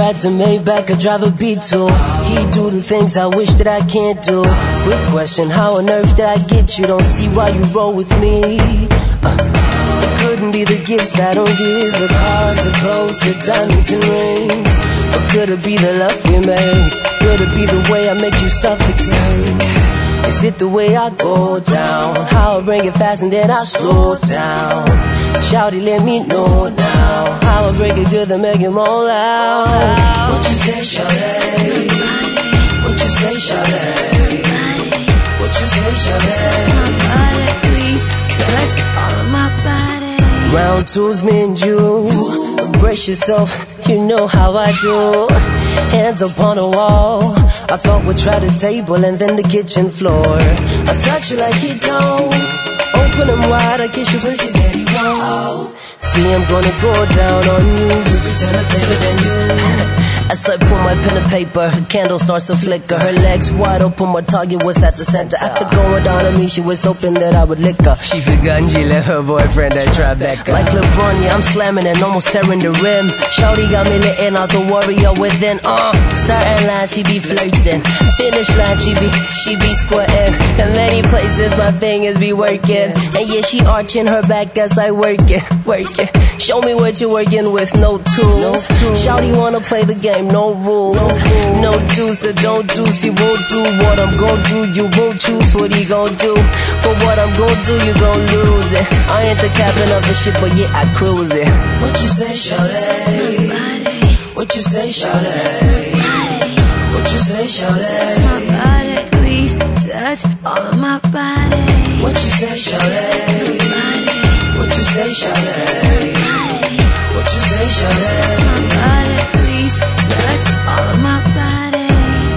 rides a Maybach, I drive a Beetle. He do the things I wish that I can't do. Quick question, how on earth did I get you? Don't see why you roll with me. It couldn't be the gifts I don't give, the cars, the clothes, the diamonds and rings. Or could it be the love we made? Could it be the way I make you suffocate? Is it the way I go down? How I bring it fast and then I slow down? Shawty, let me know now. How I break it good to make it more loud. What you say, shawty? What you say, shawty? What you say, shawty? Touch my body, please. Touch all of my body. Round two's me and you. Brace yourself, you know how I do. Hands up on the wall. I thought we'd try the table and then the kitchen floor. I touch you like you don't. Open them wide, I kiss you places that you won't. See, I'm gonna go down on you. You return the favor, then you. As I pull my pen and paper, her candle starts to flicker. Her legs wide open, my target was at the center. After going down on me, she was hoping that I would lick her. She forgot she left her boyfriend at Tribeca. Like LeBron, yeah, I'm slamming and almost tearing the rim. Shawty got me lit out the warrior within. Starting line, she be flirting. Finish line, she be squirting. In many places, my fingers be working. And yeah, she arching her back as I work it. Show me what you're working with, no tools. Shawty wanna play the game, no rules. No do, so don't do. She won't do what I'm gon' do. You won't choose what he gon' do. But what I'm gon' do, you gon' lose it. I ain't the captain of the ship, but yeah, I cruise it. What you say, shawty? What you say, shawty? What you say, shawty? Touch my body, please. Touch all of my body. What you say, shawty? What you say, shawty? What you say, shawty? Touch my body, please. Touch all of my body.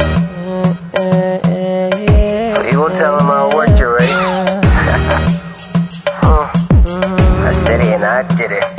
So you gon' tell him I worked you, right? I said it and I did it.